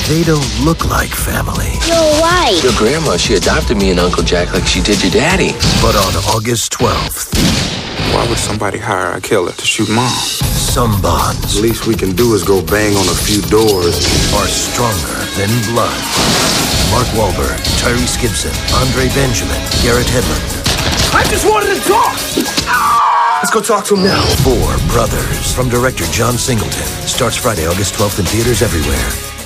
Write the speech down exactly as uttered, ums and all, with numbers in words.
they don't look like family. You're right. Your grandma, she adopted me and Uncle Jack like she did your daddy. But on August twelfth... Why would somebody hire a killer to shoot Mom? Some bonds... The least we can do is go bang on a few doors. ...are stronger than blood. Mark Wahlberg, Tyrese Gibson, Andre Benjamin, Garrett Hedlund. I just wanted to talk! Let's go talk to him now. Four Brothers, from director John Singleton. Starts Friday, August twelfth in theaters everywhere.